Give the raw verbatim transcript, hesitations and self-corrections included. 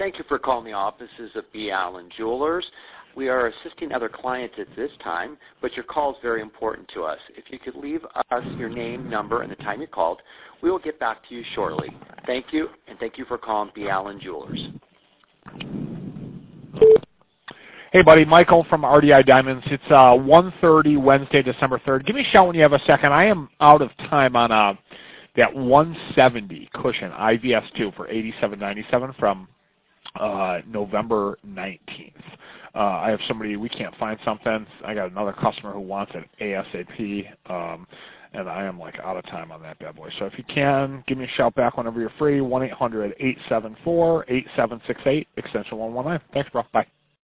Thank you for calling the offices of B. Allen Jewelers. We are assisting other clients at this time, but your call is very important to us. If you could leave us your name, number, and the time you called, we will get back to you shortly. Thank you, and thank you for calling B. Allen Jewelers. Hey, buddy, Michael from R D I Diamonds. It's uh, one thirty Wednesday, December third. Give me a shout when you have a second. I am out of time on uh, that one seventy cushion I V S two for eighty-seven ninety-seven from uh, November nineteenth. Uh, I have somebody, we can't find something. I got another customer who wants it ASAP, um, and I am like out of time on that bad boy. So if you can, give me a shout back whenever you're free, one eight hundred eight seven four eight seven six eight, extension one one nine. Thanks, bro. Bye.